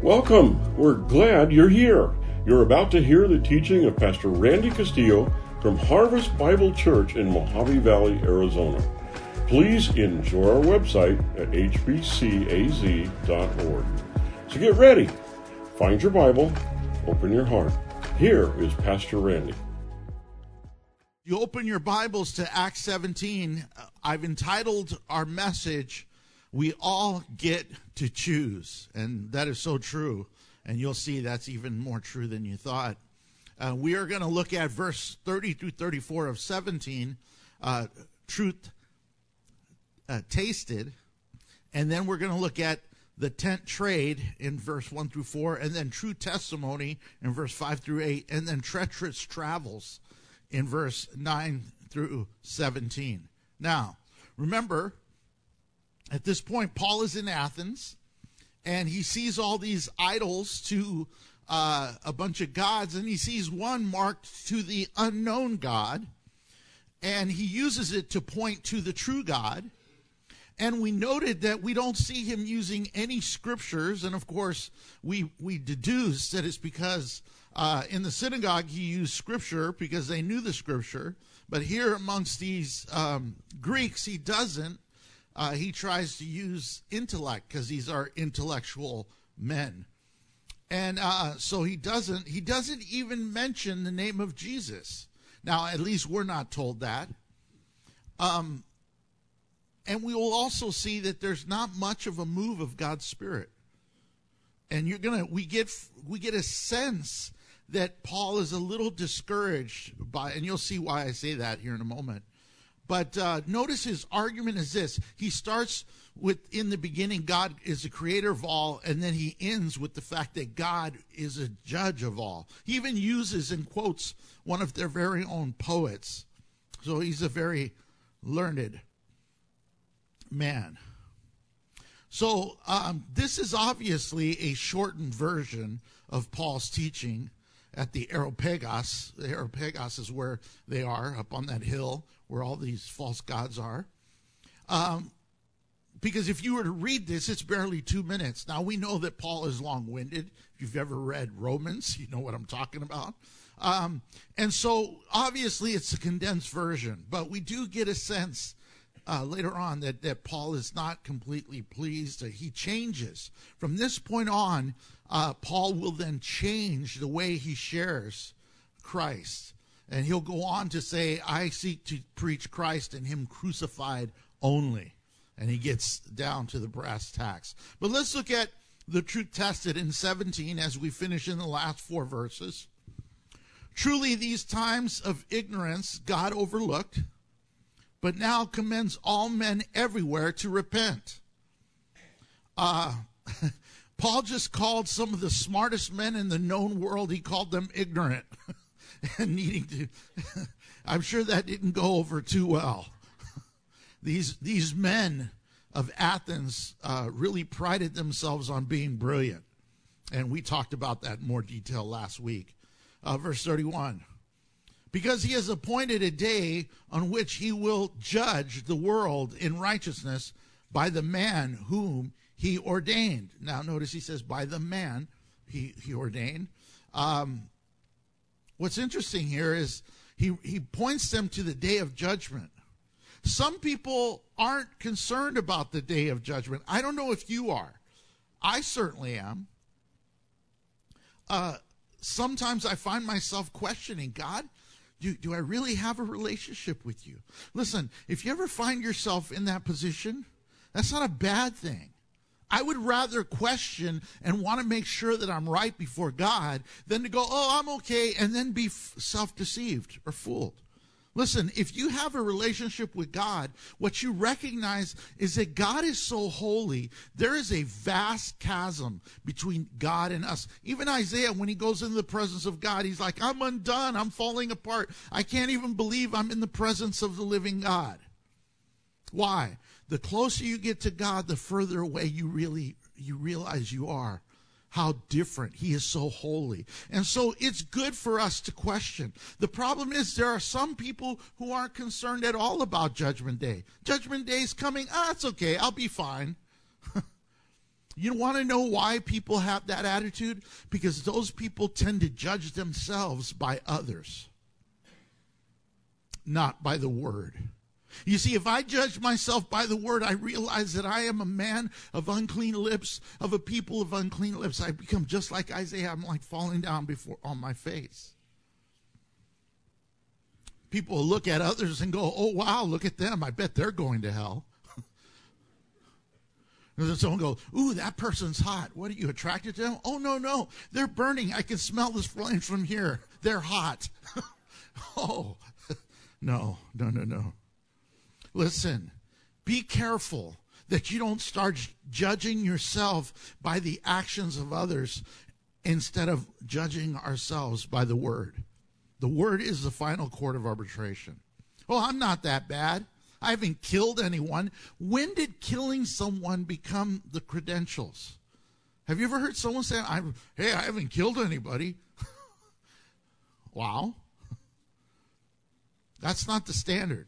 Welcome. We're glad you're here. You're about to hear the teaching of Pastor Randy Castillo from Harvest Bible Church in Mojave Valley, Arizona. Please enjoy our website at hbcaz.org. So get ready. Find your Bible. Open your heart. Here is Pastor Randy. You open your Bibles to Acts 17. I've entitled our message, "We All Get to Choose." And that is so true. And you'll see that's even more true than you thought. We are going to look at verse 30 through 34 of 17, truth tasted. And then we're going to look at the tent trade in verse 1 through 4, and then true testimony in verse 5 through 8, and then treacherous travels in verse 9 through 17. Now, remember, at this point, Paul is in Athens, and he sees all these idols to a bunch of gods, and he sees one marked to the unknown God, and he uses it to point to the true God. And we noted that we don't see him using any scriptures, and of course, we deduce that it's because in the synagogue he used scripture because they knew the scripture, but here amongst these Greeks he doesn't. He tries to use intellect because these are intellectual men. And so he doesn't even mention the name of Jesus. Now, at least we're not told that. And we will also see that there's not much of a move of God's Spirit. And we get a sense that Paul is a little discouraged by, and you'll see why I say that here in a moment. But notice his argument is this. He starts with, in the beginning, God is the creator of all, and then he ends with the fact that God is a judge of all. He even uses and quotes one of their very own poets. So he's a very learned man. So this is obviously a shortened version of Paul's teaching at the Areopagus. The Areopagus is where they are, up on that hill where all these false gods are. Because if you were to read this, it's barely 2 minutes. Now, we know that Paul is long-winded. If you've ever read Romans, you know what I'm talking about. And so, obviously, it's a condensed version. But we do get a sense later on that Paul is not completely pleased. He changes. From this point on, Paul will then change the way he shares Christ. And he'll go on to say, I seek to preach Christ and him crucified only. And he gets down to the brass tacks. But let's look at the truth tested in 17 as we finish in the last 4 verses. Truly these times of ignorance God overlooked, but now commends all men everywhere to repent. Paul just called some of the smartest men in the known world, he called them ignorant. And needing to, I'm sure that didn't go over too well. These men of Athens really prided themselves on being brilliant. And we talked about that in more detail last week. Verse 31. Because he has appointed a day on which he will judge the world in righteousness by the man whom he ordained. Now notice he says by the man he ordained. What's interesting here is he points them to the day of judgment. Some people aren't concerned about the day of judgment. I don't know if you are. I certainly am. Sometimes I find myself questioning, God, do I really have a relationship with you? Listen, if you ever find yourself in that position, that's not a bad thing. I would rather question and want to make sure that I'm right before God than to go, oh, I'm okay, and then be self-deceived or fooled. Listen, if you have a relationship with God, what you recognize is that God is so holy, there is a vast chasm between God and us. Even Isaiah, when he goes into the presence of God, he's like, I'm undone, I'm falling apart. I can't even believe I'm in the presence of the living God. Why? The closer you get to God, the further away you realize you are. How different. He is so holy. And so it's good for us to question. The problem is there are some people who aren't concerned at all about Judgment Day. Judgment Day is coming. It's okay. I'll be fine. You want to know why people have that attitude? Because those people tend to judge themselves by others, not by the Word. You see, if I judge myself by the Word, I realize that I am a man of unclean lips, of a people of unclean lips. I become just like Isaiah. I'm like falling down on my face. People look at others and go, oh, wow, look at them. I bet they're going to hell. And then someone goes, ooh, that person's hot. What, are you attracted to them? Oh, no. They're burning. I can smell this flame from here. They're hot. Oh, no. Listen, be careful that you don't start judging yourself by the actions of others instead of judging ourselves by the Word. The Word is the final court of arbitration. Oh, I'm not that bad. I haven't killed anyone. When did killing someone become the credentials? Have you ever heard someone say, hey, I haven't killed anybody? Wow. That's not the standard.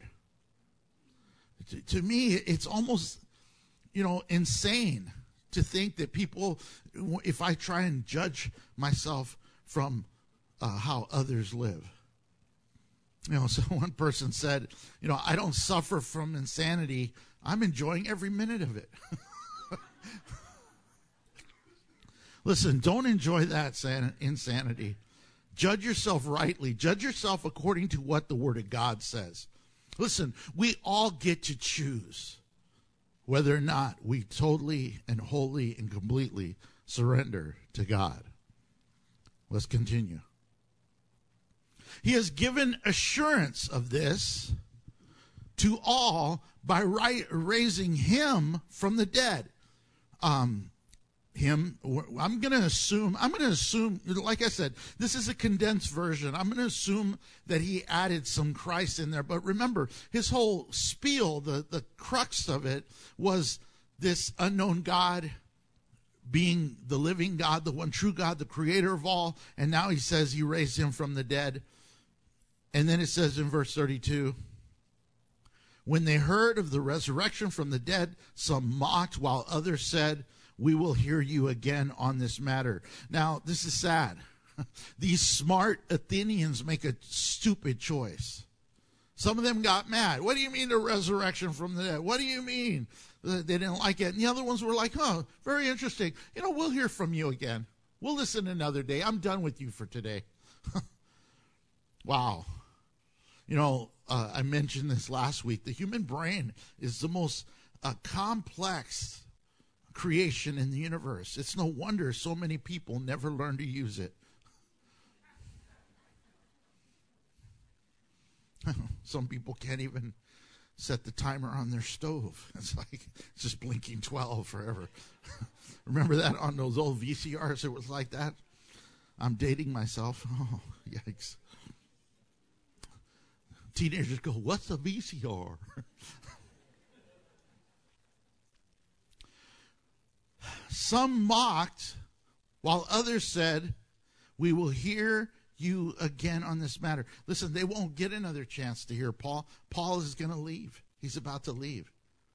To me, it's almost, insane to think that people, if I try and judge myself from how others live. So one person said, I don't suffer from insanity. I'm enjoying every minute of it. Listen, don't enjoy that insanity. Judge yourself rightly. Judge yourself according to what the Word of God says. Listen, we all get to choose whether or not we totally and wholly and completely surrender to God. Let's continue. He has given assurance of this to all by raising him from the dead. I'm going to assume, like I said, this is a condensed version. I'm going to assume that he added some Christ in there. But remember, his whole spiel, the crux of it, was this unknown God being the living God, the one true God, the creator of all. And now he says he raised him from the dead. And then it says in verse 32, when they heard of the resurrection from the dead, some mocked, while others said, we will hear you again on this matter. Now, this is sad. These smart Athenians make a stupid choice. Some of them got mad. What do you mean the resurrection from the dead? What do you mean? They didn't like it. And the other ones were like, very interesting. We'll hear from you again. We'll listen another day. I'm done with you for today. Wow. I mentioned this last week. The human brain is the most complex creation in the universe. It's no wonder so many people never learn to use it. Some people can't even set the timer on their stove. It's just blinking 12 forever. Remember that on those old VCRs? It was like that. I'm dating myself. Oh, yikes. Teenagers go, what's a VCR? Some mocked, while others said, we will hear you again on this matter. Listen, they won't get another chance to hear Paul. Paul is going to leave. He's about to leave.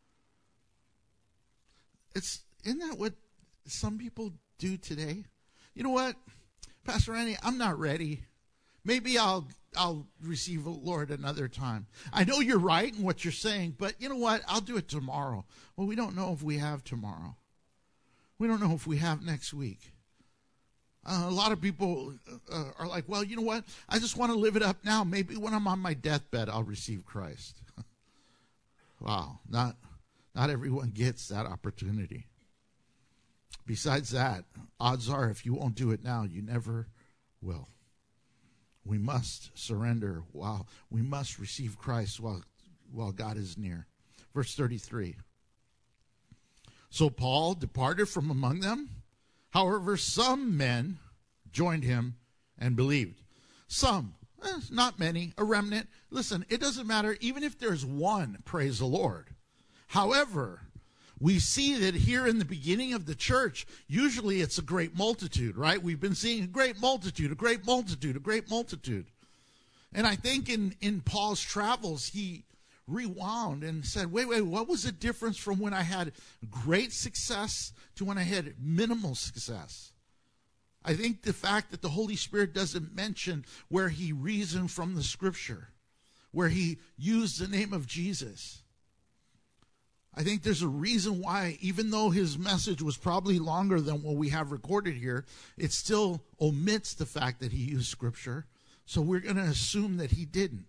Isn't that what some people do today? You know what, Pastor Randy, I'm not ready. Maybe I'll receive the Lord another time. I know you're right in what you're saying, but you know what? I'll do it tomorrow. Well, we don't know if we have tomorrow. We don't know if we have next week. A lot of people are like, well, you know what? I just want to live it up now. Maybe when I'm on my deathbed, I'll receive Christ. Wow, not everyone gets that opportunity. Besides that, odds are if you won't do it now, you never will. We must surrender we must receive Christ while God is near. Verse 33. So Paul departed from among them. However, some men joined him and believed. Some, not many, a remnant. Listen, it doesn't matter even if there's one, praise the Lord. However, we see that here in the beginning of the church, usually it's a great multitude, right? We've been seeing a great multitude, a great multitude, a great multitude. And I think in Paul's travels, he rewound and said, wait, what was the difference from when I had great success to when I had minimal success? I think the fact that the Holy Spirit doesn't mention where he reasoned from the Scripture, where he used the name of Jesus. I think there's a reason why, even though his message was probably longer than what we have recorded here, it still omits the fact that he used Scripture. So we're going to assume that he didn't.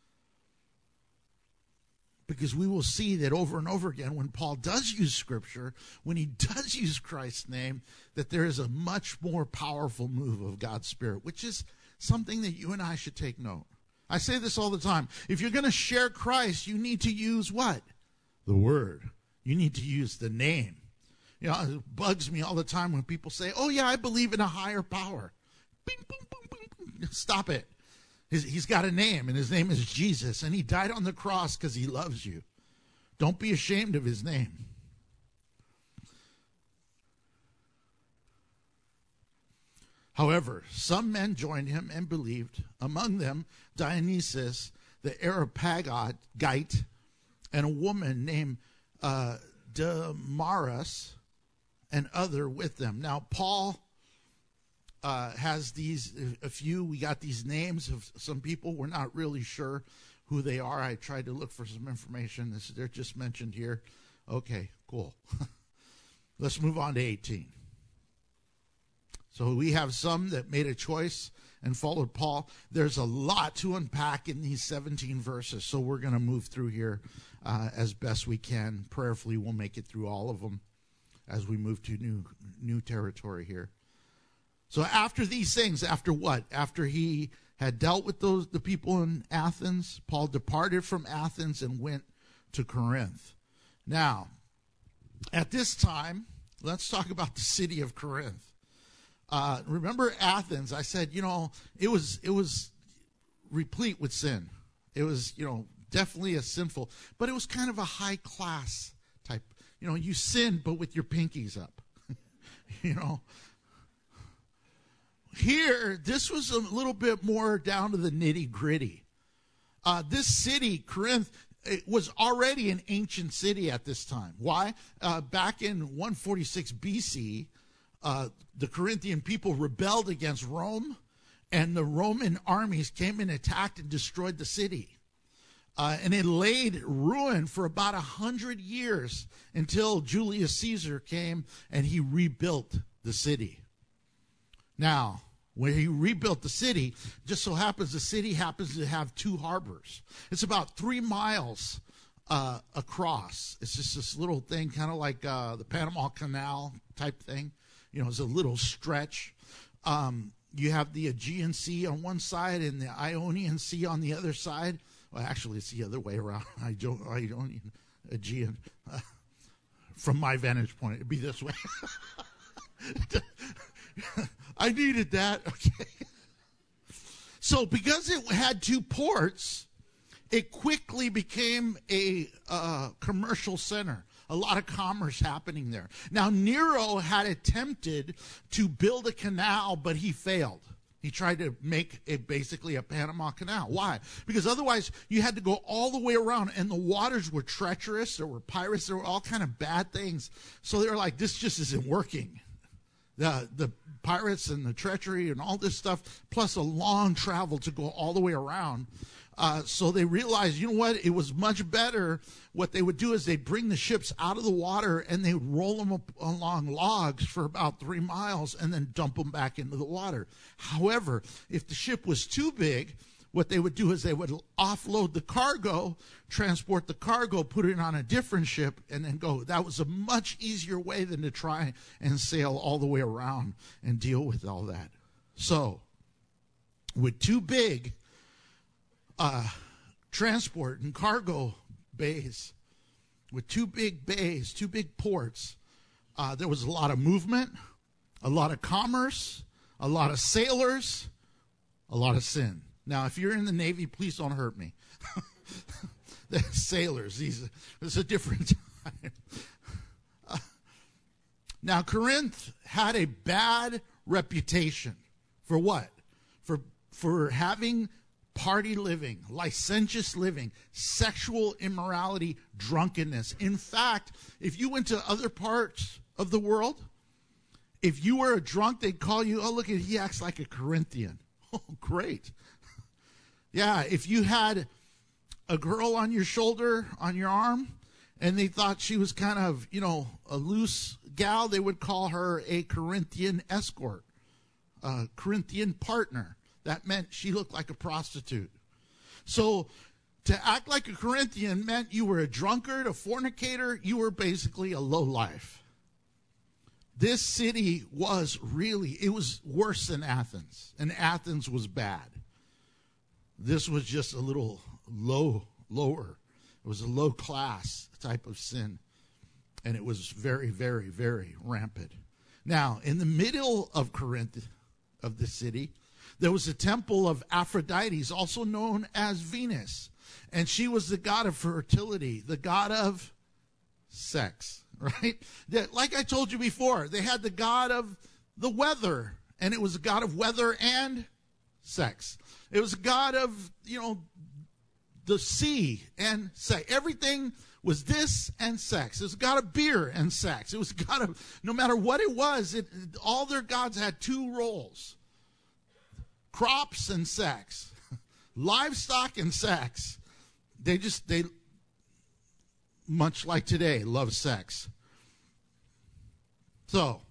Because we will see that over and over again, when Paul does use Scripture, when he does use Christ's name, that there is a much more powerful move of God's Spirit, which is something that you and I should take note. I say this all the time. If you're going to share Christ, you need to use what? The Word. You need to use the name. You know, it bugs me all the time when people say, oh yeah, I believe in a higher power. Bing, boom, boom, boom, boom. Stop it. He's got a name, and his name is Jesus, and he died on the cross because he loves you. Don't be ashamed of his name. However, some men joined him and believed, among them Dionysius the Areopagite, and a woman named Damaris, and other with them. Now, Paul has we got these names of some people. We're not really sure who they are. I tried to look for some information. They're just mentioned here. Okay, cool. Let's move on to 18. So we have some that made a choice and followed Paul. There's a lot to unpack in these 17 verses, so we're going to move through here as best we can. Prayerfully, we'll make it through all of them as we move to new territory here. So after these things, after what? After he had dealt with the people in Athens, Paul departed from Athens and went to Corinth. Now, at this time, let's talk about the city of Corinth. Remember Athens? I said, it was replete with sin. It was, definitely a sinful, but it was kind of a high class type. You sin, but with your pinkies up. Here, this was a little bit more down to the nitty gritty. This city, Corinth, it was already an ancient city at this time. Why? Back in 146 BC, the Corinthian people rebelled against Rome, and the Roman armies came and attacked and destroyed the city. And it laid ruin for about 100 years until Julius Caesar came and he rebuilt the city. Now, when he rebuilt the city, just so happens the city happens to have two harbors. It's about 3 miles across. It's just this little thing, kind of like the Panama Canal type thing. It's a little stretch. You have the Aegean Sea on one side and the Ionian Sea on the other side. Well, actually, it's the other way around. Aegean. From my vantage point, it'd be this way. I needed that. Okay. So because it had two ports, it quickly became a commercial center. A lot of commerce happening there. Now, Nero had attempted to build a canal, but he failed. He tried to make it basically a Panama Canal. Why? Because otherwise you had to go all the way around, and the waters were treacherous. There were pirates. There were all kind of bad things. So they were like, this just isn't working. The pirates and the treachery and all this stuff, plus a long travel to go all the way around. So they realized, you know what? It was much better. What they would do is they'd bring the ships out of the water and they would roll them up along logs for about 3 miles and then dump them back into the water. However, if the ship was too big, what they would do is they would offload the cargo, transport the cargo, put it on a different ship, and then go. That was a much easier way than to try and sail all the way around and deal with all that. So, with too big transport and cargo bays, with two big bays, two big ports, there was a lot of movement, a lot of commerce, a lot of sailors, a lot of sin. Now, if you're in the Navy, please don't hurt me. The sailors, it's a different time. Now, Corinth had a bad reputation for what? For having party living, licentious living, sexual immorality, drunkenness. In fact, if you went to other parts of the world, if you were a drunk, they'd call you, oh, look, he acts like a Corinthian. Oh, great. Yeah, if you had a girl on your shoulder, on your arm, and they thought she was kind of, a loose gal, they would call her a Corinthian escort, a Corinthian partner. That meant she looked like a prostitute. So to act like a Corinthian meant you were a drunkard, a fornicator. You were basically a lowlife. This city was it was worse than Athens. And Athens was bad. This was just a little lower. It was a low class type of sin. And it was very, very, very rampant. Now, in the middle of Corinth, of the city, there was a temple of Aphrodite, also known as Venus. And she was the god of fertility, the god of sex, right? Like I told you before, they had the god of the weather, and it was a god of weather and sex. It was a god of, the sea and sex. Everything was this and sex. It was a god of beer and sex. It was a god of, no matter what it was, all their gods had two roles. Crops and sex, livestock and sex. They much like today, love sex. So,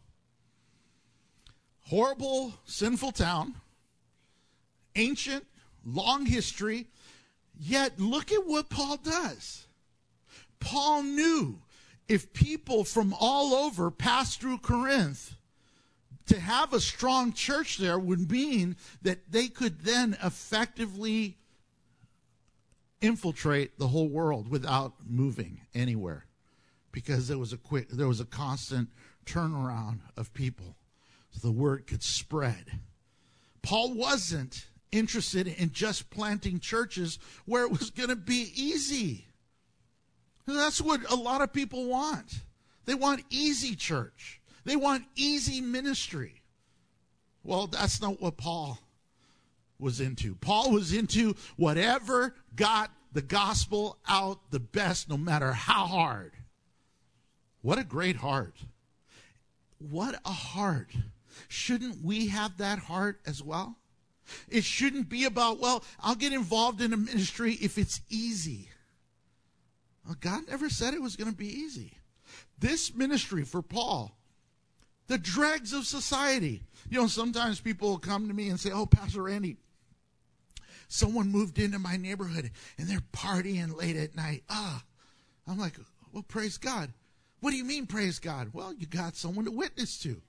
horrible, sinful town, ancient, long history, yet look at what Paul does. Paul knew if people from all over passed through Corinth, to have a strong church there would mean that they could then effectively infiltrate the whole world without moving anywhere, because there was a constant turnaround of people, so the word could spread. Paul wasn't interested in just planting churches where it was going to be easy. That's what a lot of people want. They want easy church. They want easy ministry. Well, that's not what Paul was into. Paul was into whatever got the gospel out the best, no matter how hard. What a great heart. What a heart. Shouldn't we have that heart as well? It shouldn't be about, well, I'll get involved in a ministry if it's easy. Well, God never said it was going to be easy. This ministry for Paul, the dregs of society. Sometimes people will come to me and say, oh, Pastor Randy, someone moved into my neighborhood and they're partying late at night. I'm like, well, praise God. What do you mean, praise God? Well, you got someone to witness to.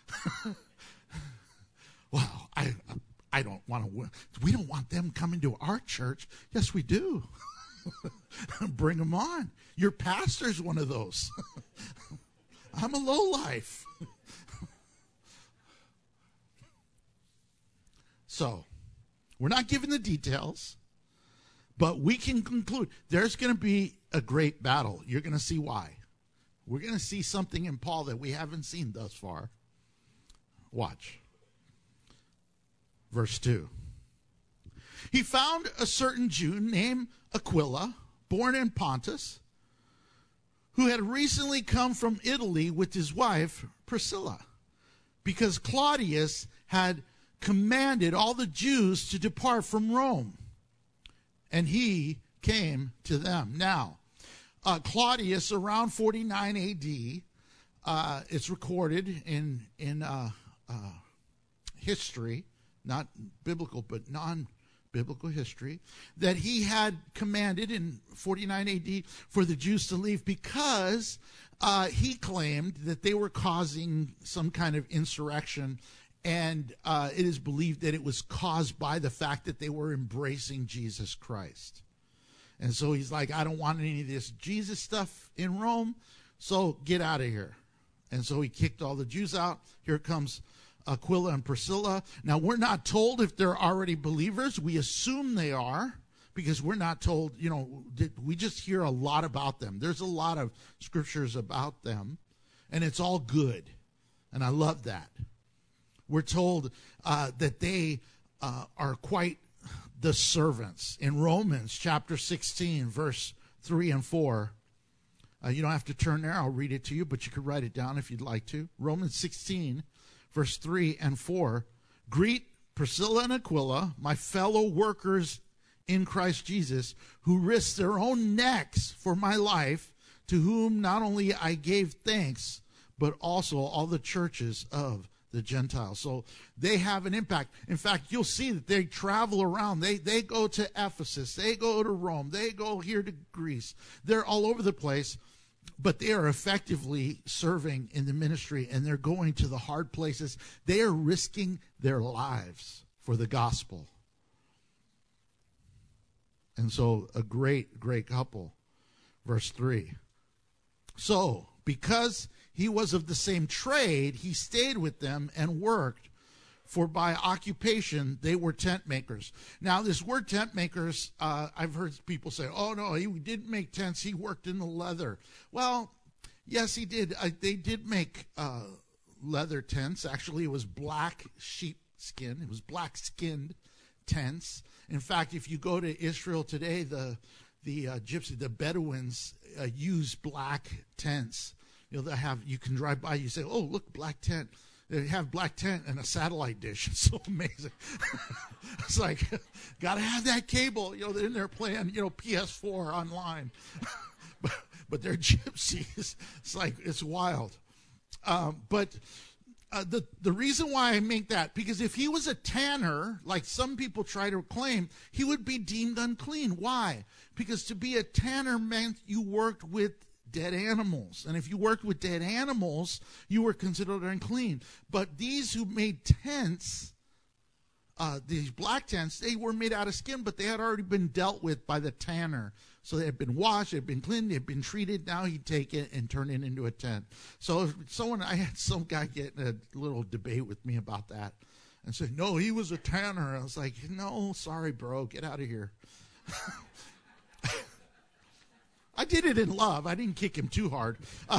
Well, I don't want to, we don't want them coming to our church. Yes, we do. Bring them on. Your pastor's one of those. I'm a lowlife. So, we're not giving the details, but we can conclude there's going to be a great battle. You're going to see why. We're going to see something in Paul that we haven't seen thus far. Watch. Verse 2. He found a certain Jew named Aquila, born in Pontus, who had recently come from Italy with his wife Priscilla, because Claudius had commanded all the Jews to depart from Rome, and he came to them. Now, Claudius, around 49 A.D., it's recorded in history, not biblical, but non-biblical history, that he had commanded in 49 A.D. for the Jews to leave because he claimed that they were causing some kind of insurrection, and it is believed that it was caused by the fact that they were embracing Jesus Christ. And so he's like, I don't want any of this Jesus stuff in Rome, so get out of here. And so he kicked all the Jews out. Here comes Aquila and Priscilla. Now, we're not told if they're already believers. We assume they are, because we're not told, we just hear a lot about them. There's a lot of scriptures about them, and it's all good. And I love that. We're told that they are quite the servants. In Romans chapter 16, verse 3 and 4, you don't have to turn there. I'll read it to you, but you could write it down if you'd like to. Romans 16, verse 3 and 4. Greet Priscilla and Aquila, my fellow workers in Christ Jesus, who risked their own necks for my life, to whom not only I gave thanks, but also all the churches of the Gentiles. So they have an impact. In fact, you'll see that they travel around. They go to Ephesus. They go to Rome. They go here to Greece. They're all over the place, but they are effectively serving in the ministry, and they're going to the hard places. They are risking their lives for the gospel. And so a great, great couple. Verse 3. So, because he was of the same trade, he stayed with them and worked, for by occupation they were tent makers. Now, this word tent makers, I've heard people say, oh, no, he didn't make tents, he worked in the leather. Well, yes, he did. They did make leather tents. Actually, it was black sheepskin. It was black-skinned tents. In fact, if you go to Israel today, the Bedouins use black tents. You know, you can drive by, you say, oh, look, black tent. They have black tent and a satellite dish. It's so amazing. It's like, got to have that cable. You know, they're in there playing, PS4 online. but they're gypsies. It's like, it's wild. But the reason why I make that, because if he was a tanner, like some people try to claim, he would be deemed unclean. Why? Because to be a tanner meant you worked with dead animals. And if you worked with dead animals, you were considered unclean. But these who made tents, these black tents, they were made out of skin, but they had already been dealt with by the tanner. So they had been washed, they had been cleaned, they had been treated. Now he'd take it and turn it into a tent. So I had some guy get in a little debate with me about that and said, no, he was a tanner. I was like, no, sorry, bro, get out of here. I did it in love. I didn't kick him too hard.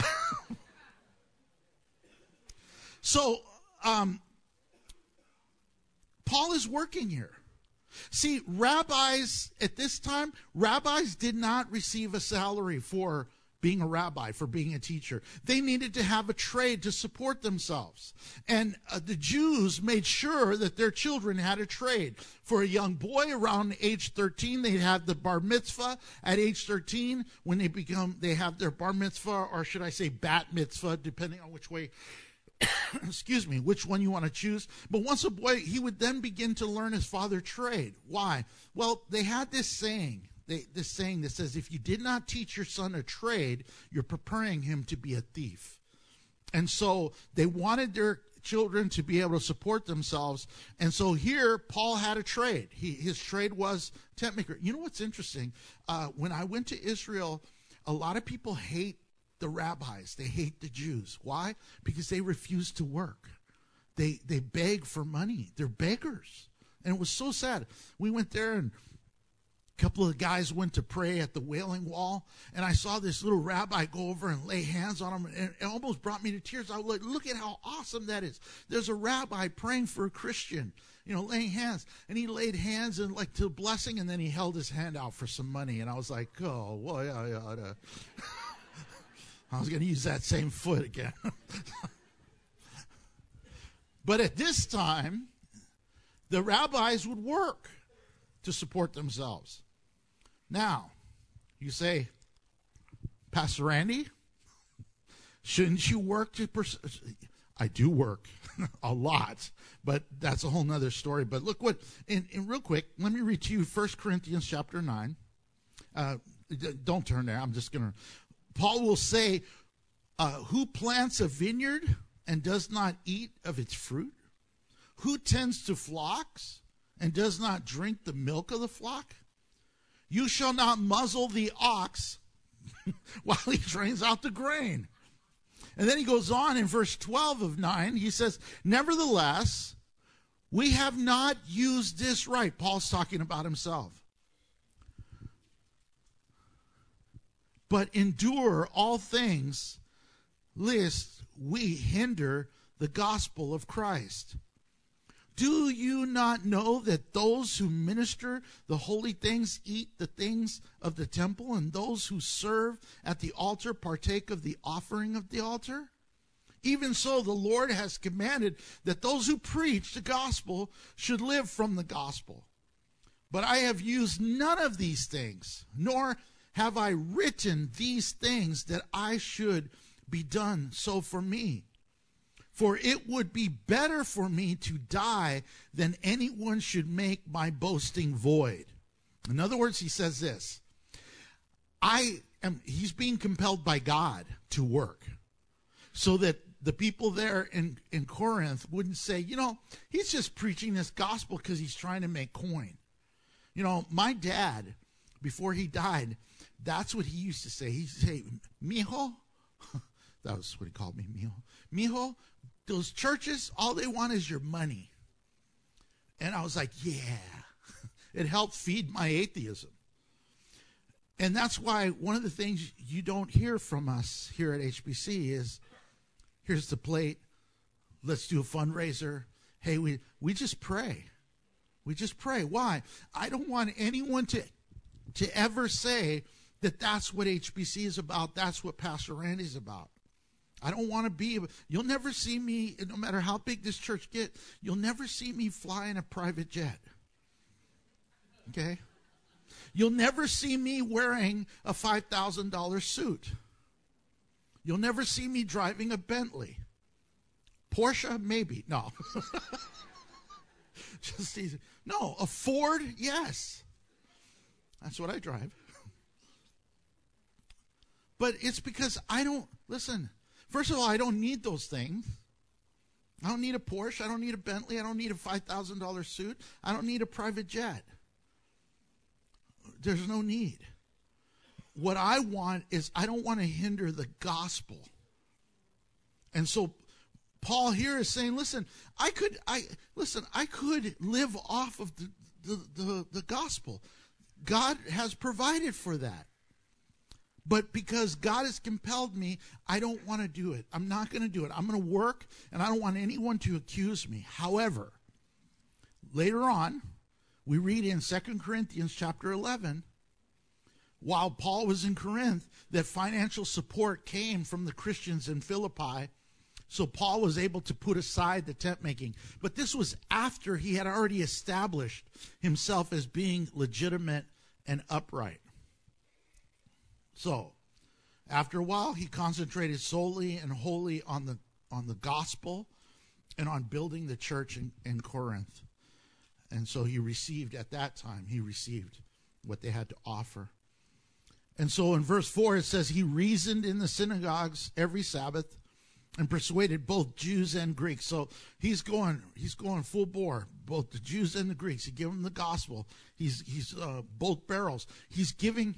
Paul is working here. See, at this time, rabbis did not receive a salary for being a rabbi, for being a teacher. They needed to have a trade to support themselves. And the Jews made sure that their children had a trade. For a young boy around age 13, they'd have the bar mitzvah. At age 13, when they have their bar mitzvah, or should I say bat mitzvah, depending on which way, which one you want to choose. But once a boy, he would then begin to learn his father's trade. Why? Well, they had this saying. This saying that says, if you did not teach your son a trade, you're preparing him to be a thief. And so they wanted their children to be able to support themselves. And so here, Paul had a trade. His trade was tent maker. You know what's interesting? When I went to Israel, a lot of people hate the rabbis. They hate the Jews. Why? Because they refuse to work. They beg for money. They're beggars. And it was so sad. We went there, and a couple of guys went to pray at the Wailing Wall, and I saw this little rabbi go over and lay hands on him, and it almost brought me to tears. I was like, look at how awesome that is. There's a rabbi praying for a Christian, laying hands. And he laid hands and like to blessing, and then he held his hand out for some money. And I was like, oh, well, yeah. I was going to use that same foot again. But at this time, the rabbis would work to support themselves. Now, you say, Pastor Randy, shouldn't you work to I do work a lot, but that's a whole nother story. But look what, in real quick, let me read to you 1 Corinthians chapter 9. Don't turn there. I'm just going to. Paul will say, who plants a vineyard and does not eat of its fruit? Who tends to flocks and does not drink the milk of the flock? You shall not muzzle the ox while he drains out the grain. And then he goes on in verse 12 of 9. He says, nevertheless, we have not used this right. Paul's talking about himself. But endure all things, lest we hinder the gospel of Christ. Do you not know that those who minister the holy things eat the things of the temple, and those who serve at the altar partake of the offering of the altar? Even so, the Lord has commanded that those who preach the gospel should live from the gospel. But I have used none of these things, nor have I written these things that I should be done so for me. For it would be better for me to die than anyone should make my boasting void. In other words, he says this. He's being compelled by God to work, so that the people there in Corinth wouldn't say, he's just preaching this gospel because he's trying to make coin. My dad, before he died, that's what he used to say. He'd say, mijo, that was what he called me, mijo, those churches, all they want is your money. And I was like, yeah, it helped feed my atheism. And that's why one of the things you don't hear from us here at HBC is, here's the plate, let's do a fundraiser. Hey, we just pray. We just pray. Why? I don't want anyone to ever say that that's what HBC is about, that's what Pastor Randy's about. I don't want to be, you'll never see me, no matter how big this church gets, you'll never see me fly in a private jet. Okay? You'll never see me wearing a $5,000 suit. You'll never see me driving a Bentley. Porsche, maybe. No. Just easy. No, a Ford, yes. That's what I drive. But it's because listen, first of all, I don't need those things. I don't need a Porsche. I don't need a Bentley. I don't need a $5,000 suit. I don't need a private jet. There's no need. What I want is, I don't want to hinder the gospel. And so Paul here is saying, listen, I could live off of the gospel. God has provided for that. But because God has compelled me, I don't want to do it. I'm not going to do it. I'm going to work, and I don't want anyone to accuse me. However, later on, we read in 2 Corinthians chapter 11, while Paul was in Corinth, that financial support came from the Christians in Philippi. So Paul was able to put aside the tent making. But this was after he had already established himself as being legitimate and upright. So, after a while, he concentrated solely and wholly on the gospel and on building the church in Corinth. And so at that time, he received what they had to offer. And so in verse 4, it says, he reasoned in the synagogues every Sabbath and persuaded both Jews and Greeks. So he's going full bore, both the Jews and the Greeks. He gave them the gospel. He's both barrels. He's giving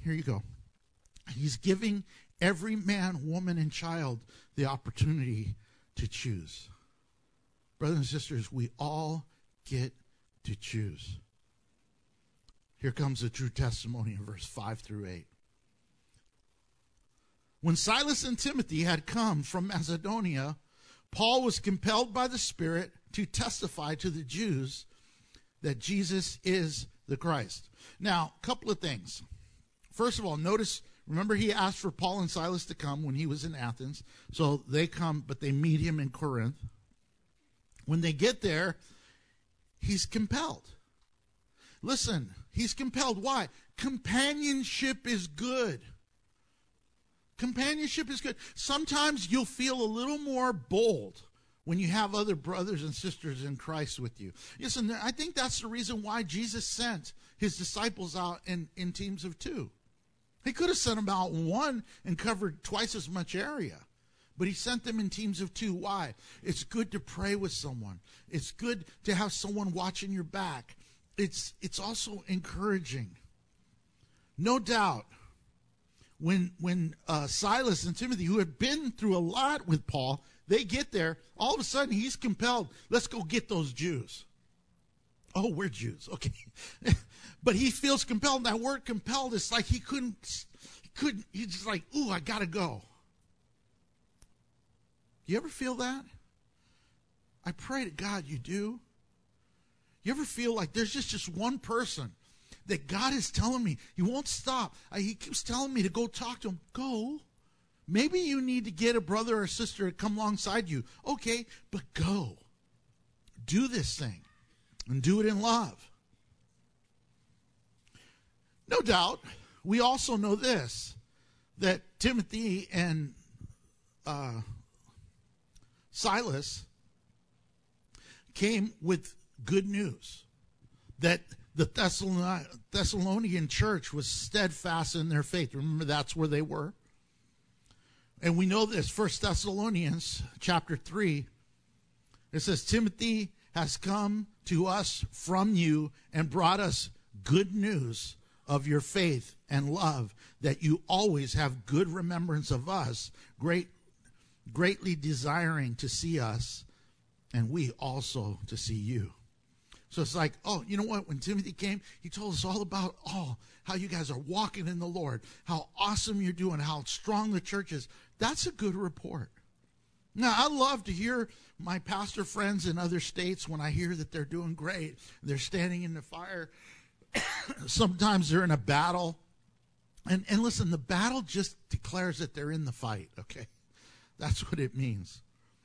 every man, woman, and child the opportunity to choose. Brothers and sisters, we all get to choose. Here comes the true testimony in verse 5 through 8. When Silas and Timothy had come from Macedonia, Paul was compelled by the Spirit to testify to the Jews that Jesus is the Christ. Now, a couple of things. First of all, remember he asked for Paul and Silas to come when he was in Athens. So they come, but they meet him in Corinth. When they get there, he's compelled. Listen, he's compelled. Why? Companionship is good. Companionship is good. Sometimes you'll feel a little more bold when you have other brothers and sisters in Christ with you. Listen, I think that's the reason why Jesus sent his disciples out in teams of 2. He could have sent them out in 1 and covered twice as much area. But he sent them in teams of 2. Why? It's good to pray with someone. It's good to have someone watching your back. It's also encouraging. No doubt, when Silas and Timothy, who had been through a lot with Paul, they get there, all of a sudden he's compelled, let's go get those Jews. Oh, we're Jews. Okay. But he feels compelled. And that word compelled is like he's just like, ooh, I got to go. You ever feel that? I pray to God you do. You ever feel like there's just one person that God is telling me, he won't stop. He keeps telling me to go talk to him. Go. Maybe you need to get a brother or sister to come alongside you. Okay, but go. Do this thing and do it in love. No doubt, we also know this, that Timothy and Silas came with good news, that the Thessalonian church was steadfast in their faith. Remember, that's where they were. And we know this, 1 Thessalonians chapter 3, it says, Timothy has come to us from you and brought us good news of your faith and love, that you always have good remembrance of us, greatly desiring to see us, and we also to see you. So it's like, oh, you know what? When Timothy came, he told us all about how you guys are walking in the Lord, how awesome you're doing, how strong the church is. That's a good report. Now, I love to hear my pastor friends in other states when I hear that they're doing great. They're standing in the fire. Sometimes they're in a battle. And listen, the battle just declares that they're in the fight, okay? That's what it means.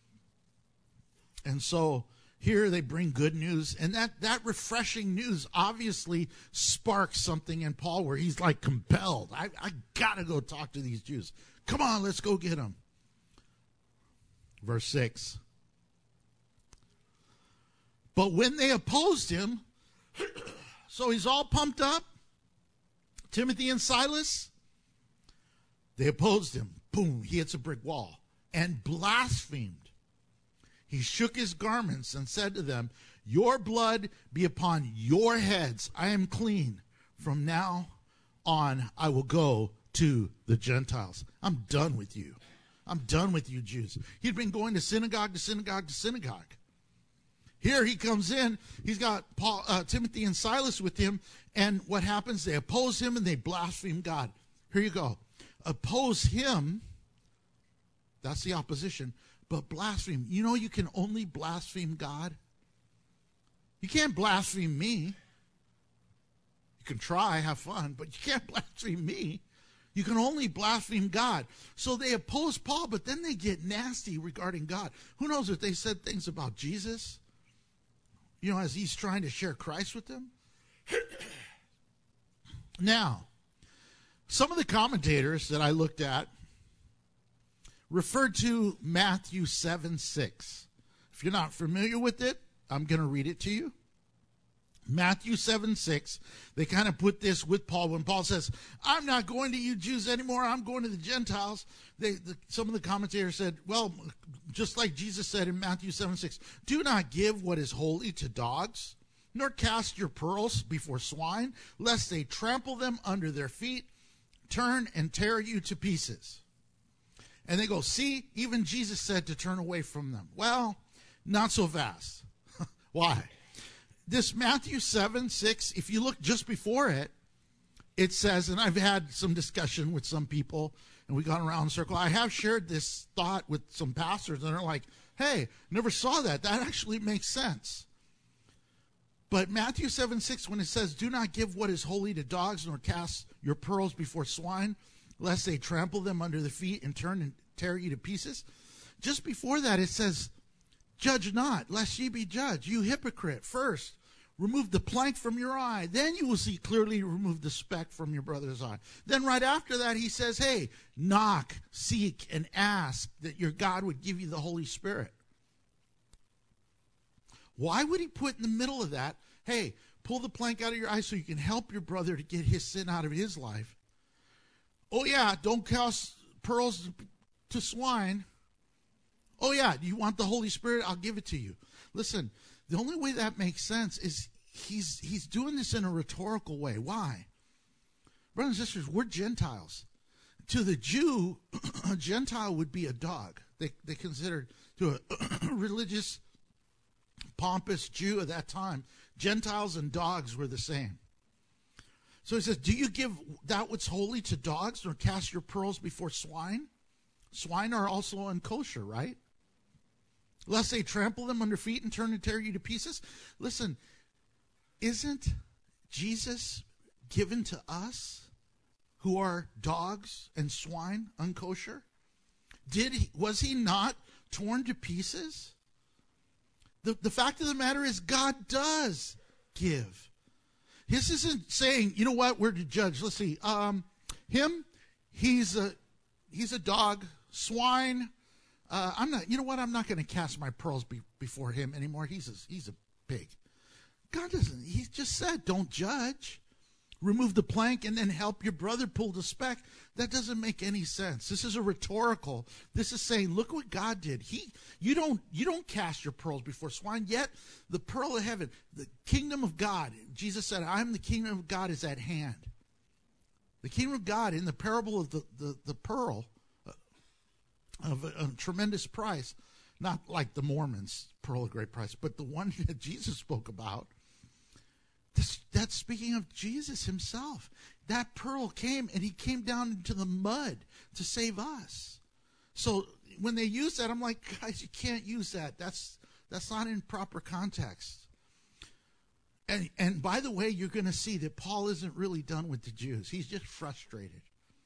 And so here they bring good news, and that refreshing news obviously sparks something in Paul where he's like compelled. I got to go talk to these Jews. Come on, let's go get them. Verse 6. But when they opposed him, so he's all pumped up, Timothy and Silas, they opposed him. Boom, he hits a brick wall and blasphemed. He shook his garments and said to them, your blood be upon your heads. I am clean. From now on, I will go to the Gentiles. I'm done with you. I'm done with you Jews. He'd been going to synagogue to synagogue to synagogue. Here he comes in. He's got Timothy and Silas with him. And what happens? They oppose him and they blaspheme God. Here you go. Oppose him. That's the opposition. But blaspheme. You know you can only blaspheme God. You can't blaspheme me. You can try, have fun, but you can't blaspheme me. You can only blaspheme God. So they oppose Paul, but then they get nasty regarding God. Who knows if they said things about Jesus? You know, as he's trying to share Christ with them. Now, some of the commentators that I looked at referred to Matthew 7:6. If you're not familiar with it, I'm going to read it to you. Matthew 7:6, they kind of put this with Paul. When Paul says, I'm not going to you Jews anymore, I'm going to the Gentiles. Some of the commentators said, well, just like Jesus said in Matthew 7:6, do not give what is holy to dogs, nor cast your pearls before swine, lest they trample them under their feet, turn and tear you to pieces. And they go, see, even Jesus said to turn away from them. Well, not so fast. Why? This Matthew 7:6, if you look just before it, it says, and I've had some discussion with some people, and we got around in a circle. I have shared this thought with some pastors, and they're like, hey, never saw that. That actually makes sense. But Matthew 7:6, when it says, do not give what is holy to dogs, nor cast your pearls before swine, lest they trample them under the feet and turn and tear you to pieces. Just before that, it says, judge not, lest ye be judged. You hypocrite, first remove the plank from your eye, then you will see clearly, remove the speck from your brother's eye. Then right after that, he says, hey, knock, seek, and ask that your God would give you the Holy Spirit. Why would he put in the middle of that, hey, pull the plank out of your eye so you can help your brother to get his sin out of his life? Oh, yeah, don't cast pearls to swine. Oh, yeah, you want the Holy Spirit? I'll give it to you. Listen, the only way that makes sense is he's doing this in a rhetorical way. Why? Brothers and sisters, we're Gentiles. To the Jew, a Gentile would be a dog. They considered, to a religious, pompous Jew at that time, Gentiles and dogs were the same. So he says, do you give that what's holy to dogs, nor cast your pearls before swine? Swine are also unkosher, right? Lest they trample them under feet and turn and tear you to pieces. Listen, isn't Jesus given to us who are dogs and swine, unkosher? Was he not torn to pieces? The fact of the matter is God does give. This isn't saying, you know what, we're to judge. Let's see. Him, he's a dog, swine. I'm not going to cast my pearls before him anymore. He's a pig. God doesn't. He just said, don't judge. Remove the plank and then help your brother pull the speck. That doesn't make any sense. This is a rhetorical. This is saying, look what God did. You don't cast your pearls before swine. Yet the pearl of heaven, the kingdom of God. Jesus said, "I'm the kingdom of God is at hand." The kingdom of God in the parable of the pearl of a tremendous price, not like the Mormons' pearl of great price, but the one that Jesus spoke about. That's speaking of Jesus himself. That pearl came, and he came down into the mud to save us. So when they use that, I'm like, guys, you can't use that. That's not in proper context. And by the way, you're going to see that Paul isn't really done with the Jews. He's just frustrated.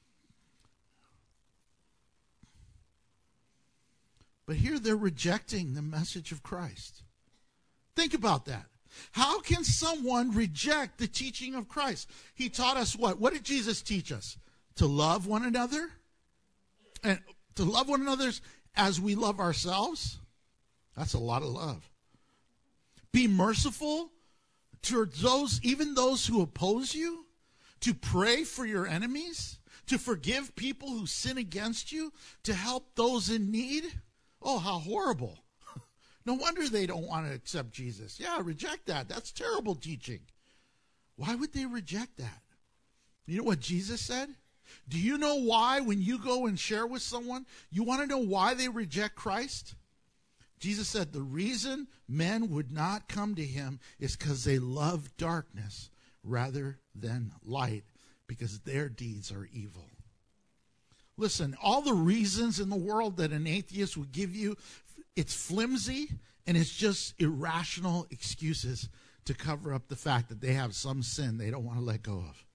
But here they're rejecting the message of Christ. Think about that. How can someone reject the teaching of Christ? He taught us what? What did Jesus teach us? To love one another? And to love one another as we love ourselves? That's a lot of love. Be merciful towards those, even those who oppose you. To pray for your enemies. To forgive people who sin against you. To help those in need. Oh, how horrible. No wonder they don't want to accept Jesus. Yeah, reject that. That's terrible teaching. Why would they reject that? You know what Jesus said? Do you know why when you go and share with someone, you want to know why they reject Christ? Jesus said the reason men would not come to him is because they love darkness rather than light, because their deeds are evil. Listen, all the reasons in the world that an atheist would give you, it's flimsy, and it's just irrational excuses to cover up the fact that they have some sin they don't want to let go of.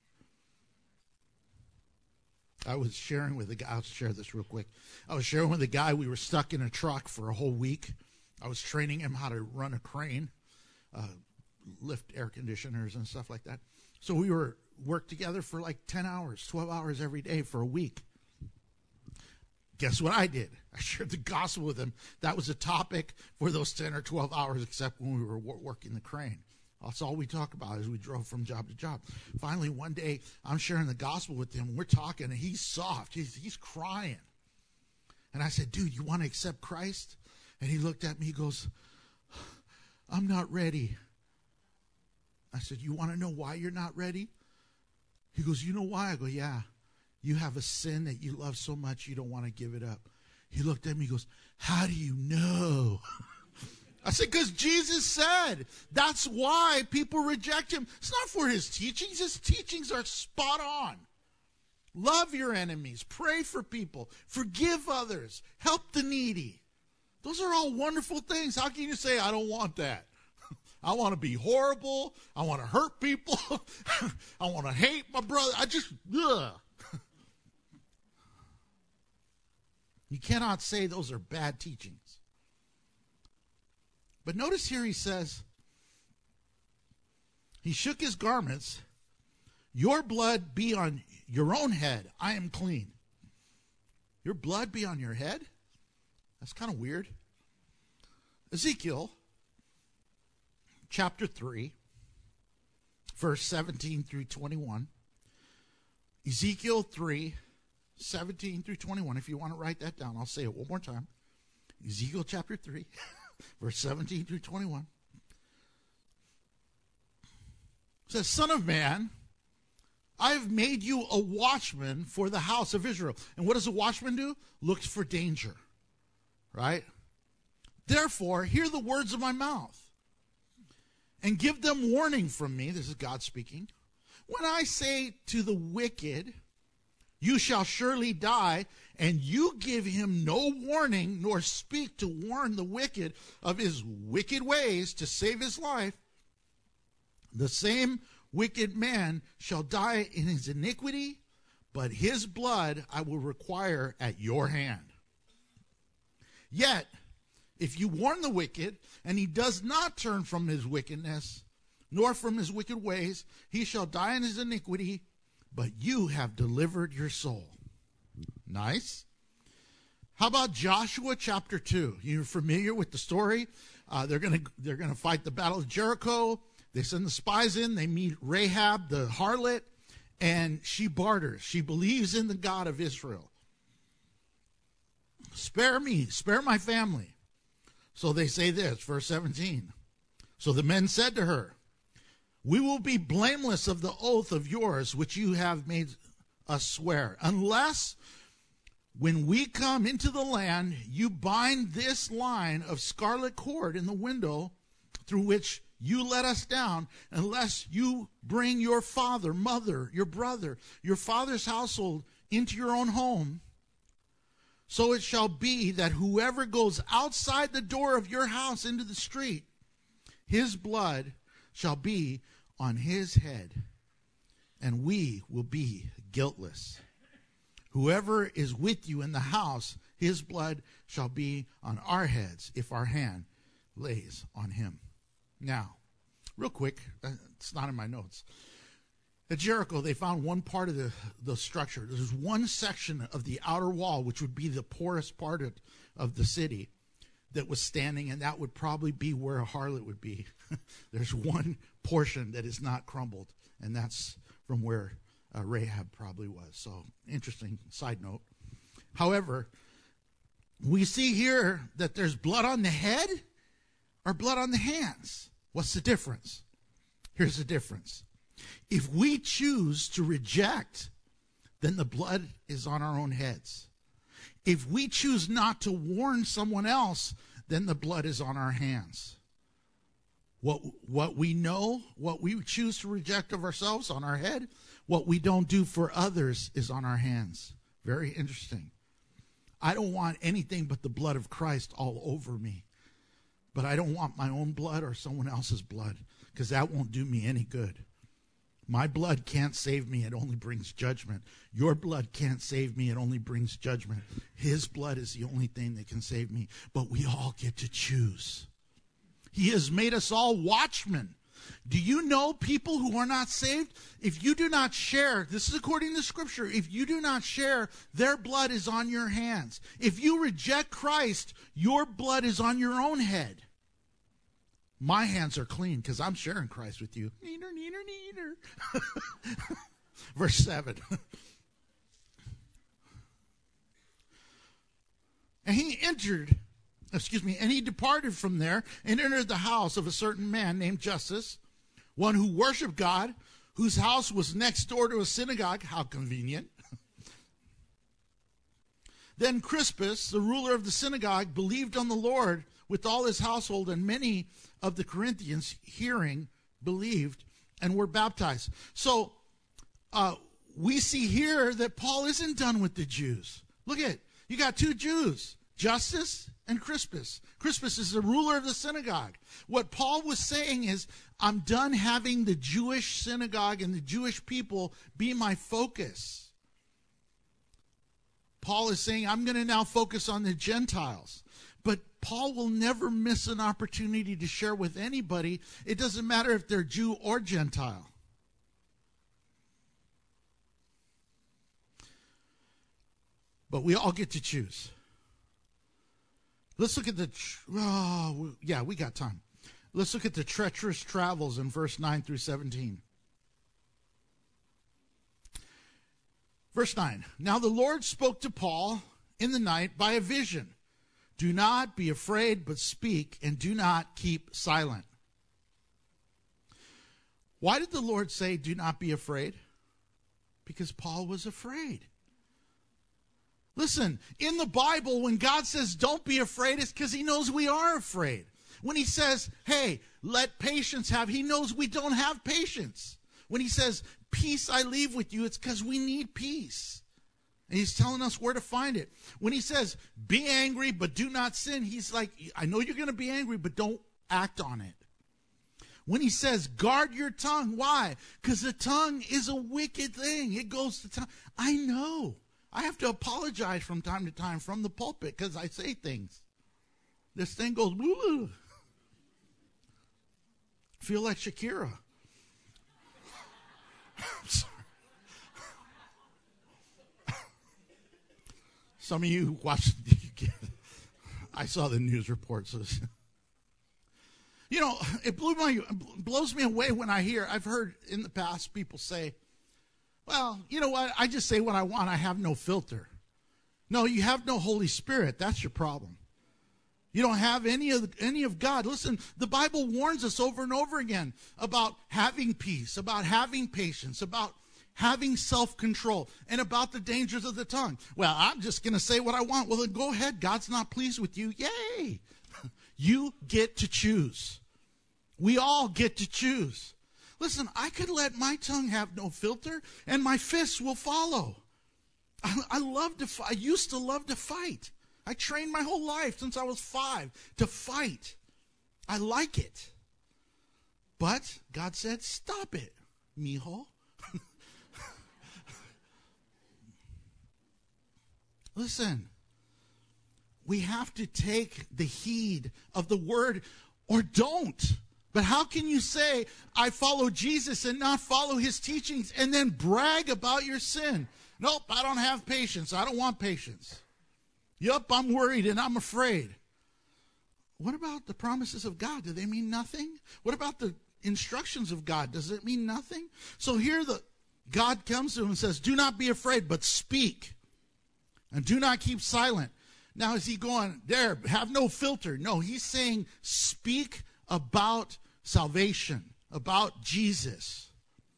I was sharing with a guy, I'll share this real quick. I was sharing with a guy, we were stuck in a truck for a whole week. I was training him how to run a crane, lift air conditioners and stuff like that. So we worked together for like 10 hours, 12 hours every day for a week. Guess what I did? I shared the gospel with him. That was a topic for those 10 or 12 hours, except when we were working the crane. That's all we talk about as we drove from job to job. Finally, one day, I'm sharing the gospel with him. We're talking, and he's soft. He's crying. And I said, dude, you want to accept Christ? And he looked at me. He goes, I'm not ready. I said, you want to know why you're not ready? He goes, you know why? I go, yeah. You have a sin that you love so much you don't want to give it up. He looked at me, he goes, how do you know? I said, because Jesus said. That's why people reject him. It's not for his teachings. His teachings are spot on. Love your enemies. Pray for people. Forgive others. Help the needy. Those are all wonderful things. How can you say, I don't want that? I want to be horrible. I want to hurt people. I want to hate my brother. Ugh. You cannot say those are bad teachings. But notice here he says, he shook his garments, your blood be on your own head. I am clean. Your blood be on your head? That's kind of weird. Ezekiel chapter 3, verse 17 through 21. Ezekiel 3, 17 through 21. If you want to write that down, I'll say it one more time. Ezekiel chapter 3, verse 17 through 21. It says, Son of man, I have made you a watchman for the house of Israel. And what does a watchman do? Looks for danger. Right? Therefore, hear the words of my mouth and give them warning from me. This is God speaking. When I say to the wicked, you shall surely die, and you give him no warning, nor speak to warn the wicked of his wicked ways to save his life, The same wicked man shall die in his iniquity, but his blood I will require at your hand. Yet, if you warn the wicked, and he does not turn from his wickedness, nor from his wicked ways, he shall die in his iniquity, but you have delivered your soul. Nice. How about Joshua chapter 2? You're familiar with the story. They're gonna fight the Battle of Jericho. They send the spies in. They meet Rahab, the harlot, and she barters. She believes in the God of Israel. Spare me, spare my family. So they say this, verse 17. So the men said to her, we will be blameless of the oath of yours, which you have made us swear, unless when we come into the land, you bind this line of scarlet cord in the window through which you let us down, unless you bring your father, mother, your brother, your father's household into your own home. So it shall be that whoever goes outside the door of your house into the street, his blood shall be on his head, and we will be guiltless. Whoever is with you in the house, his blood shall be on our heads if our hand lays on him. Now, real quick, it's not in my notes. At Jericho, they found one part of the structure. There's one section of the outer wall, which would be the poorest part of the city, that was standing, and that would probably be where a harlot would be. There's one portion that is not crumbled, and that's from where Rahab probably was. So, interesting side note. However, we see here that there's blood on the head or blood on the hands. What's the difference? Here's the difference. If we choose to reject, then the blood is on our own heads. If we choose not to warn someone else, then the blood is on our hands. What we know, what we choose to reject of ourselves, on our head. What we don't do for others is on our hands. Very interesting. I don't want anything but the blood of Christ all over me. But I don't want my own blood or someone else's blood, because that won't do me any good. My blood can't save me. It only brings judgment. Your blood can't save me. It only brings judgment. His blood is the only thing that can save me. But we all get to choose. He has made us all watchmen. Do you know people who are not saved? If you do not share, this is according to Scripture, if you do not share, their blood is on your hands. If you reject Christ, your blood is on your own head. My hands are clean because I'm sharing Christ with you. Neater, neater, neater. Verse 7. And he departed from there and entered the house of a certain man named Justus, one who worshiped God, whose house was next door to a synagogue. How convenient. Then Crispus, the ruler of the synagogue, believed on the Lord with all his household, and many of the Corinthians, hearing, believed and were baptized. So we see here that Paul isn't done with the Jews. Look at it. You got two Jews, Justus and Crispus. Crispus is the ruler of the synagogue. What Paul was saying is, I'm done having the Jewish synagogue and the Jewish people be my focus. Paul is saying, I'm going to now focus on the Gentiles. But Paul will never miss an opportunity to share with anybody. It doesn't matter if they're Jew or Gentile. But we all get to choose. Let's look at we got time. Let's look at the treacherous travels in verse 9 through 17. Verse 9. Now the Lord spoke to Paul in the night by a vision. Do not be afraid, but speak, and do not keep silent. Why did the Lord say, do not be afraid? Because Paul was afraid. Listen, in the Bible, when God says don't be afraid, it's because he knows we are afraid. When he says, hey, let patience have, he knows we don't have patience. When he says, peace I leave with you, it's because we need peace. And he's telling us where to find it. When he says, be angry, but do not sin, he's like, I know you're going to be angry, but don't act on it. when he says, guard your tongue. Why? Because the tongue is a wicked thing. It goes to tongue. I know. I have to apologize from time to time from the pulpit because I say things. This thing goes, woo. Feel like Shakira. I'm sorry. Some of you watched, I saw the news reports. You know, it blows me away when I've heard in the past people say, well, you know what, I just say what I want, I have no filter. No, you have no Holy Spirit, that's your problem. You don't have any of God. Listen, the Bible warns us over and over again about having peace, about having patience, about having self-control, and about the dangers of the tongue. Well, I'm just going to say what I want. Well, then go ahead. God's not pleased with you. Yay! You get to choose. We all get to choose. Listen, I could let my tongue have no filter, and my fists will follow. I used to love to fight. I trained my whole life since I was 5 to fight. I like it. But God said, stop it, mijo. Listen, we have to take the heed of the word or don't. But how can you say, I follow Jesus and not follow his teachings and then brag about your sin? Nope, I don't have patience. I don't want patience. Yup, I'm worried and I'm afraid. What about the promises of God? Do they mean nothing? What about the instructions of God? Does it mean nothing? So here God comes to him and says, do not be afraid, but speak. And do not keep silent. Now is he going, there, have no filter? No, he's saying, speak about salvation, about Jesus.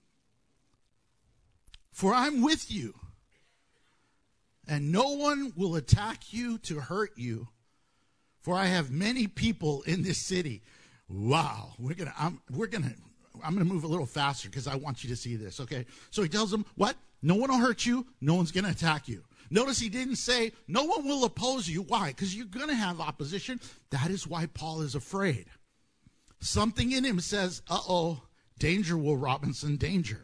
For I'm with you, and no one will attack you to hurt you, for I have many people in this city. Wow, I'm gonna move a little faster because I want you to see this. Okay, so he tells them, what? No one will hurt you. No one's gonna attack you. Notice he didn't say, no one will oppose you. Why? Because you're going to have opposition. That is why Paul is afraid. Something in him says, uh-oh, danger, Will Robinson, danger.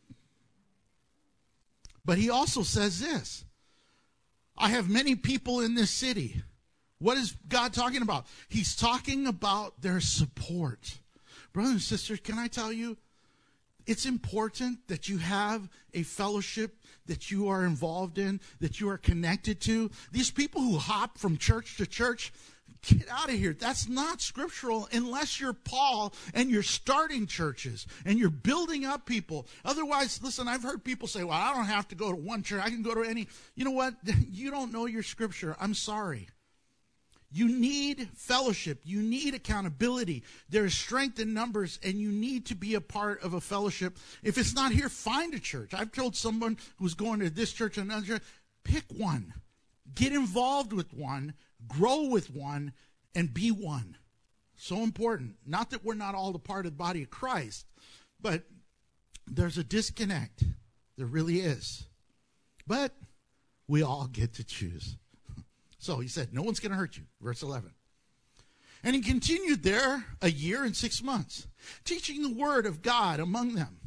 But he also says this, I have many people in this city. What is God talking about? He's talking about their support. Brothers and sisters, can I tell you, it's important that you have a fellowship that you are involved in, that you are connected to. These people who hop from church to church, get out of here. That's not scriptural unless you're Paul and you're starting churches and you're building up people. Otherwise, listen, I've heard people say, well, I don't have to go to one church. I can go to any. You know what? You don't know your scripture. I'm sorry. You need fellowship. You need accountability. There is strength in numbers, and you need to be a part of a fellowship. If it's not here, find a church. I've told someone who's going to this church and another church, pick one. Get involved with one, grow with one, and be one. So important. Not that we're not all a part of the body of Christ, but there's a disconnect. There really is. But we all get to choose. So he said, no one's going to hurt you. Verse 11. And he continued there 1 year and 6 months, teaching the word of God among them.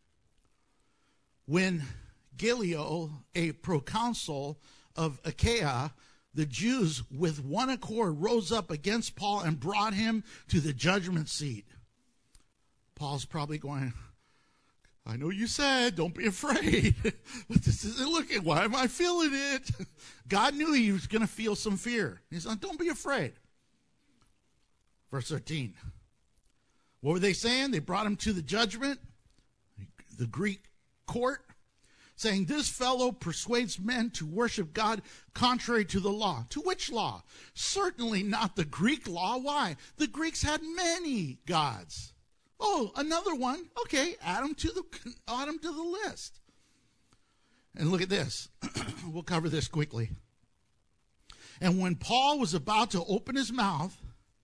When Gallio, a proconsul of Achaia, the Jews with one accord rose up against Paul and brought him to the judgment seat. Paul's probably going, I know you said, don't be afraid, but this isn't looking, why am I feeling it? God knew he was going to feel some fear. He said, don't be afraid. Verse 13. What were they saying? They brought him to the judgment, the Greek court, saying, this fellow persuades men to worship God contrary to the law. To which law? Certainly not the Greek law. Why? The Greeks had many gods. Oh, another one. Okay, add them to the list. And look at this. We'll cover this quickly. And when Paul was about to open his mouth,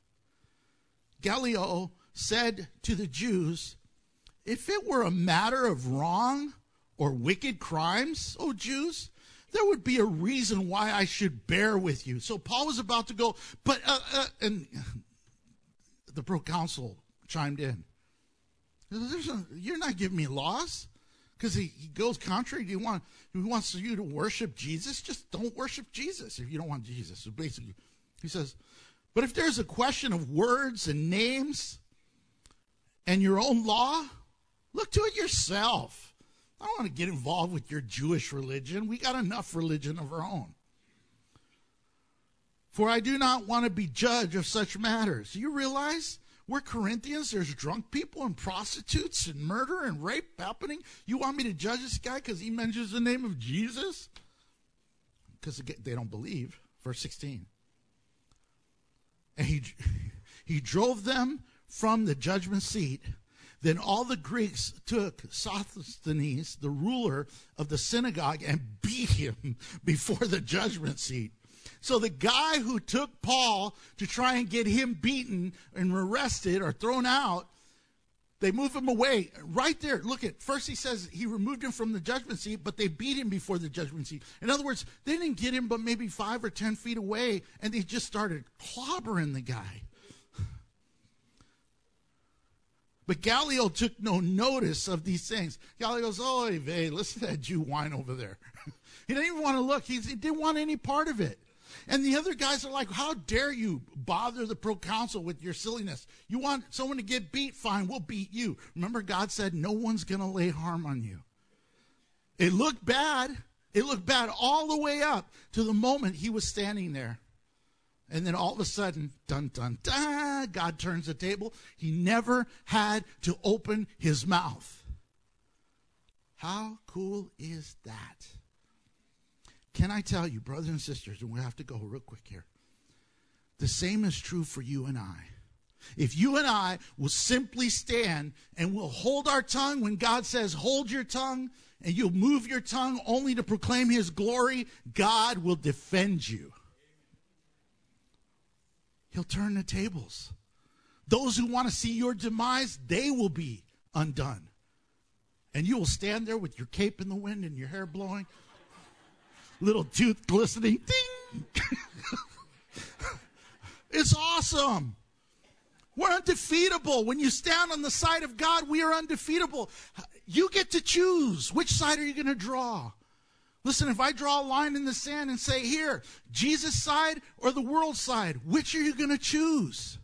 Gallio said to the Jews, if it were a matter of wrong or wicked crimes, O Jews, there would be a reason why I should bear with you. So Paul was about to go, and the proconsul chimed in. You're not giving me laws. Because he goes contrary. He wants you to worship Jesus. Just don't worship Jesus if you don't want Jesus. So basically, he says, but if there's a question of words and names and your own law, look to it yourself. I don't want to get involved with your Jewish religion. We got enough religion of our own. For I do not want to be judge of such matters. Do you realize we're Corinthians? There's drunk people and prostitutes and murder and rape happening. You want me to judge this guy because he mentions the name of Jesus? Because they don't believe. Verse 16. And he drove them from the judgment seat. Then all the Greeks took Sosthenes, the ruler of the synagogue, and beat him before the judgment seat. So the guy who took Paul to try and get him beaten and arrested or thrown out, they move him away. Right there, look at, first he says he removed him from the judgment seat, but they beat him before the judgment seat. In other words, they didn't get him but maybe 5 or 10 feet away, and they just started clobbering the guy. But Gallio took no notice of these things. Gallio goes, oh, vey, listen to that Jew whine over there. He didn't even want to look. He didn't want any part of it. And the other guys are like, how dare you bother the proconsul with your silliness? You want someone to get beat? Fine, we'll beat you. Remember, God said no one's going to lay harm on you. It looked bad. It looked bad all the way up to the moment he was standing there. And then all of a sudden, dun, dun, dun, God turns the table. He never had to open his mouth. How cool is that? Can I tell you, brothers and sisters, and we have to go real quick here, the same is true for you and I. If you and I will simply stand and we'll hold our tongue when God says, hold your tongue, and you'll move your tongue only to proclaim his glory, God will defend you. He'll turn the tables. Those who want to see your demise, they will be undone. And you will stand there with your cape in the wind and your hair blowing, little tooth glistening. Ding! It's awesome. We're undefeatable. When you stand on the side of God, we are undefeatable. You get to choose. Which side are you going to draw? Listen, if I draw a line in the sand and say, here, Jesus' side or the world side, which are you going to choose?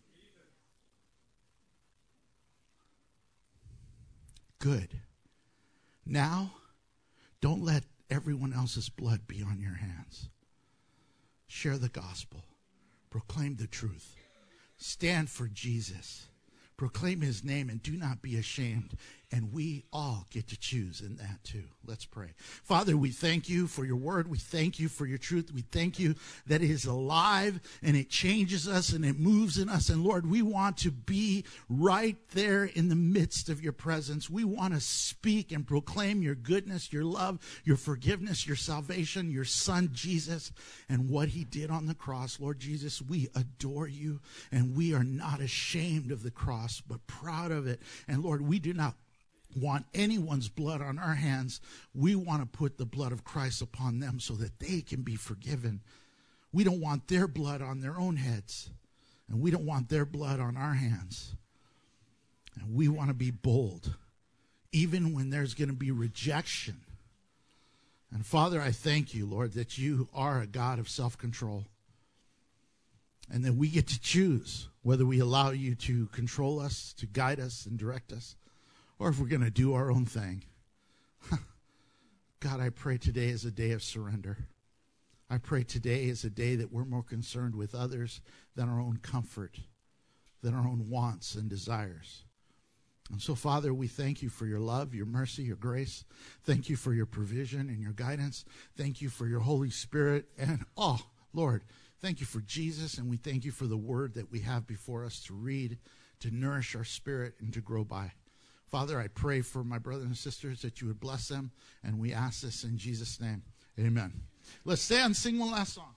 Good. Now, don't let everyone else's blood be on your hands. Share the gospel. Proclaim the truth. Stand for Jesus. Proclaim his name and do not be ashamed. And we all get to choose in that too. Let's pray. Father, we thank you for your word. We thank you for your truth. We thank you that it is alive and it changes us and it moves in us. And Lord, we want to be right there in the midst of your presence. We want to speak and proclaim your goodness, your love, your forgiveness, your salvation, your son Jesus, and what he did on the cross. Lord Jesus, we adore you and we are not ashamed of the cross, but proud of it. And Lord, we do not want anyone's blood on our hands. We want to put the blood of Christ upon them so that they can be forgiven. We don't want their blood on their own heads, and we don't want their blood on our hands. And we want to be bold, even when there's going to be rejection. And Father, I thank you, Lord, that you are a God of self-control, and that we get to choose whether we allow you to control us, to guide us and direct us, or if we're going to do our own thing. God, I pray today is a day of surrender. I pray today is a day that we're more concerned with others than our own comfort, than our own wants and desires. And so, Father, we thank you for your love, your mercy, your grace. Thank you for your provision and your guidance. Thank you for your Holy Spirit. And, oh, Lord, thank you for Jesus, and we thank you for the word that we have before us to read, to nourish our spirit, and to grow by. Father, I pray for my brothers and sisters that you would bless them, and we ask this in Jesus' name. Amen. Let's stand and sing one last song.